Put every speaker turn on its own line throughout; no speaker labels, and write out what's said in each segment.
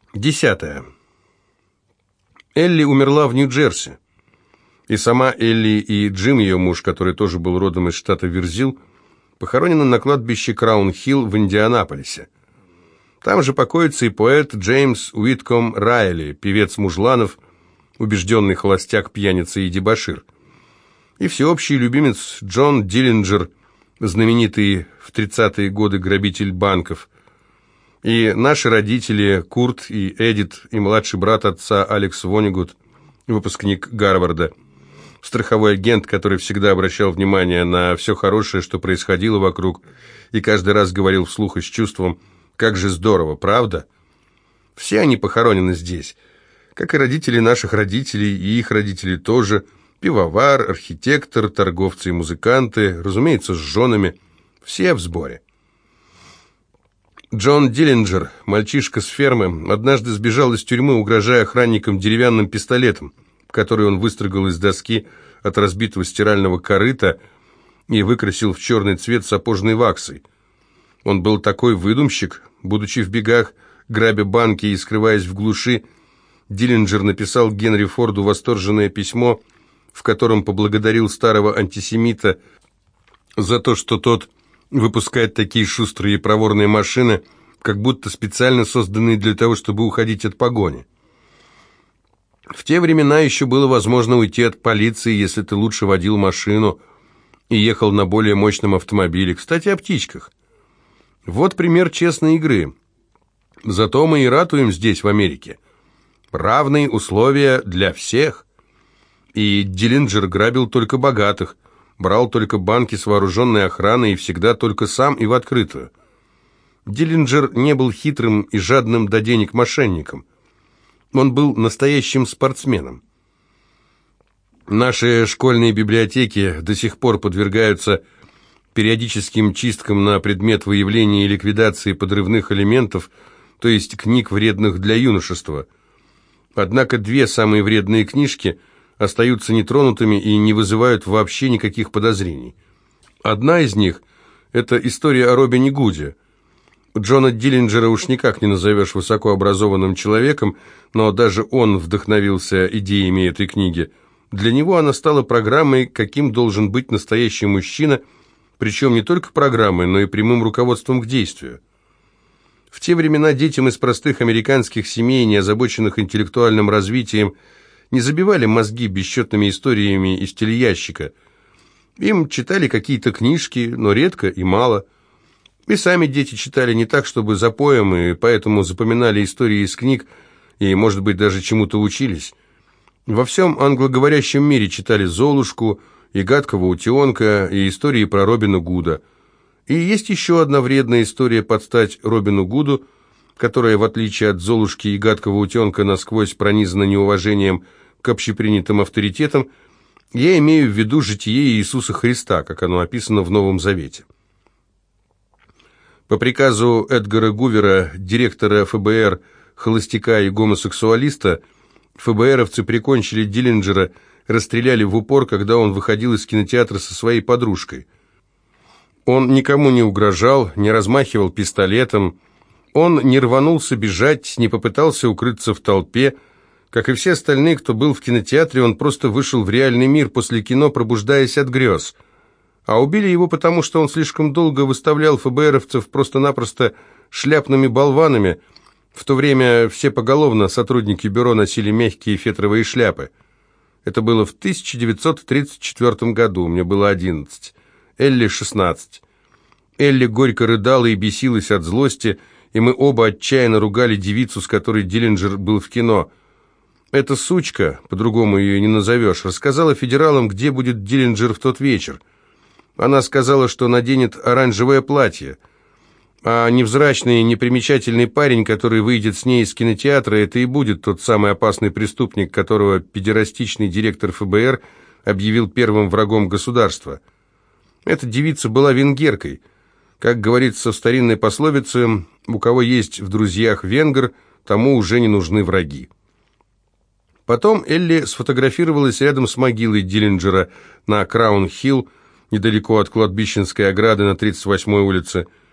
10. Элли умерла в Нью-Джерси. И сама Элли, и Джим, ее муж, который тоже был родом из штата Верзил, похоронены на кладбище Краун-Хилл в Индианаполисе. Там же покоится и поэт Джеймс Уитком Райли, певец мужланов, убежденный холостяк, пьяница и дебошир. И всеобщий любимец Джон Диллинджер, знаменитый в 30-е годы грабитель банков. И наши родители Курт и Эдит, и младший брат отца Алекс Вонигут, выпускник Гарварда, страховой агент, который всегда обращал внимание на все хорошее, что происходило вокруг, и каждый раз говорил вслух и с чувством: «Как же здорово, правда?» Все они похоронены здесь, как и родители наших родителей, и их родители тоже, пивовар, архитектор, торговцы и музыканты, разумеется, с женами, все в сборе. Джон Диллинджер, мальчишка с фермы, однажды сбежал из тюрьмы, угрожая охранникам деревянным пистолетом, который он выстрогал из доски от разбитого стирального корыта и выкрасил в черный цвет сапожной ваксой. Он был такой выдумщик, будучи в бегах, грабя банки и скрываясь в глуши, Диллинджер написал Генри Форду восторженное письмо, в котором поблагодарил старого антисемита за то, что тот выпускает такие шустрые и проворные машины, как будто специально созданные для того, чтобы уходить от погони. В те времена еще было возможно уйти от полиции, если ты лучше водил машину и ехал на более мощном автомобиле. Кстати, о птичках. Вот пример честной игры. Зато мы и ратуем здесь, в Америке. Равные условия для всех. И Диллинджер грабил только богатых, брал только банки с вооруженной охраной и всегда только сам и в открытую. Диллинджер не был хитрым и жадным до денег мошенником. Он был настоящим спортсменом. Наши школьные библиотеки до сих пор подвергаются периодическим чисткам на предмет выявления и ликвидации подрывных элементов, то есть книг, вредных для юношества. Однако две самые вредные книжки остаются нетронутыми и не вызывают вообще никаких подозрений. Одна из них – это история о Робине Гуде. Джона Диллинджера уж никак не назовешь высокообразованным человеком, но даже он вдохновился идеями этой книги. Для него она стала программой, каким должен быть настоящий мужчина, причем не только программой, но и прямым руководством к действию. В те времена детям из простых американских семей, не озабоченных интеллектуальным развитием, не забивали мозги бесчетными историями из телеящика. Им читали какие-то книжки, но редко и мало. И сами дети читали не так, чтобы запоем, и поэтому запоминали истории из книг и, может быть, даже чему-то учились. Во всем англоговорящем мире читали «Золушку» и «Гадкого утенка», и истории про Робина Гуда. И есть еще одна вредная история под стать Робину Гуду, которая, в отличие от «Золушки» и «Гадкого утенка», насквозь пронизана неуважением к общепринятым авторитетам. Я имею в виду житие Иисуса Христа, как оно описано в Новом Завете. По приказу Эдгара Гувера, директора ФБР, холостяка и гомосексуалиста, ФБРовцы прикончили Диллинджера, расстреляли в упор, когда он выходил из кинотеатра со своей подружкой. Он никому не угрожал, не размахивал пистолетом, он не рванулся бежать, не попытался укрыться в толпе. Как и все остальные, кто был в кинотеатре, он просто вышел в реальный мир после кино, пробуждаясь от грез. А убили его потому, что он слишком долго выставлял ФБРовцев просто-напросто шляпными болванами. В то время все поголовно сотрудники бюро носили мягкие фетровые шляпы. Это было в 1934 году, мне было 11, Элли 16. Элли горько рыдала и бесилась от злости, и мы оба отчаянно ругали девицу, с которой Диллинджер был в кино. Эта сучка, по-другому ее не назовешь, рассказала федералам, где будет Диллинджер в тот вечер. Она сказала, что наденет оранжевое платье, а невзрачный, непримечательный парень, который выйдет с ней из кинотеатра, это и будет тот самый опасный преступник, которого педерастичный директор ФБР объявил первым врагом государства. Эта девица была венгеркой. Как говорится в старинной пословице, у кого есть в друзьях венгр, тому уже не нужны враги. Потом Элли сфотографировалась рядом с могилой Диллинджера на Краун-Хилл, недалеко от кладбищенской ограды на 38-й улице.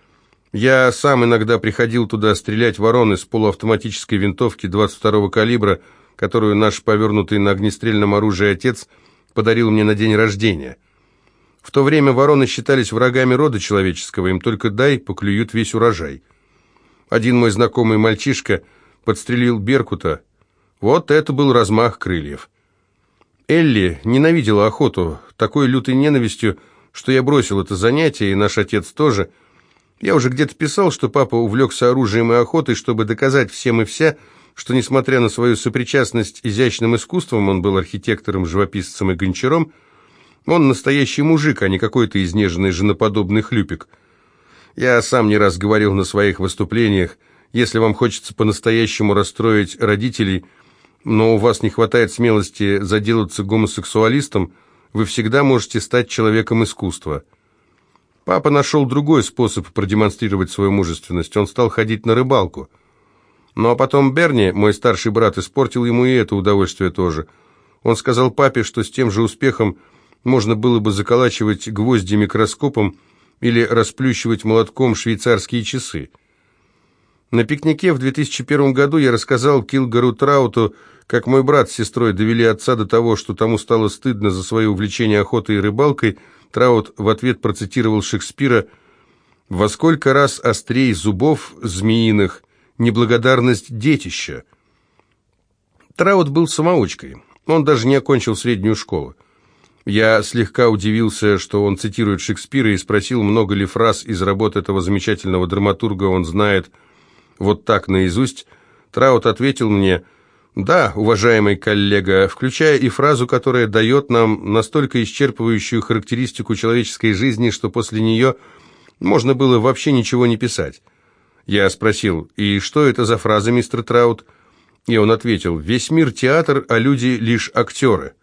Я сам иногда приходил туда стрелять ворон из полуавтоматической винтовки 22-го калибра, которую наш повернутый на огнестрельном оружии отец подарил мне на день рождения. В то время вороны считались врагами рода человеческого, им только дай, поклюют весь урожай. Один мой знакомый мальчишка подстрелил беркута. Вот это был размах крыльев. Элли ненавидела охоту такой лютой ненавистью, что я бросил это занятие, и наш отец тоже. Я уже где-то писал, что папа увлекся оружием и охотой, чтобы доказать всем и вся, что, несмотря на свою сопричастность изящным искусством, он был архитектором, живописцем и гончаром, он настоящий мужик, а не какой-то изнеженный женоподобный хлюпик. Я сам не раз говорил на своих выступлениях, если вам хочется по-настоящему расстроить родителей, но у вас не хватает смелости заделаться гомосексуалистом, вы всегда можете стать человеком искусства. Папа нашел другой способ продемонстрировать свою мужественность. Он стал ходить на рыбалку. Ну а потом Берни, мой старший брат, испортил ему и это удовольствие тоже. Он сказал папе, что с тем же успехом можно было бы заколачивать гвозди микроскопом или расплющивать молотком швейцарские часы. На пикнике в 2001 году я рассказал Килгару Трауту, как мой брат с сестрой довели отца до того, что тому стало стыдно за свое увлечение охотой и рыбалкой. Траут в ответ процитировал Шекспира: «Во сколько раз острей зубов змеиных неблагодарность детища». Траут был самоучкой, он даже не окончил среднюю школу. Я слегка удивился, что он цитирует Шекспира, и спросил, много ли фраз из работ этого замечательного драматурга он знает вот так наизусть. Траут ответил мне: «Да, уважаемый коллега, включая и фразу, которая дает нам настолько исчерпывающую характеристику человеческой жизни, что после нее можно было вообще ничего не писать». Я спросил: «И что это за фраза, мистер Траут?» И он ответил: «Весь мир театр, а люди лишь актеры».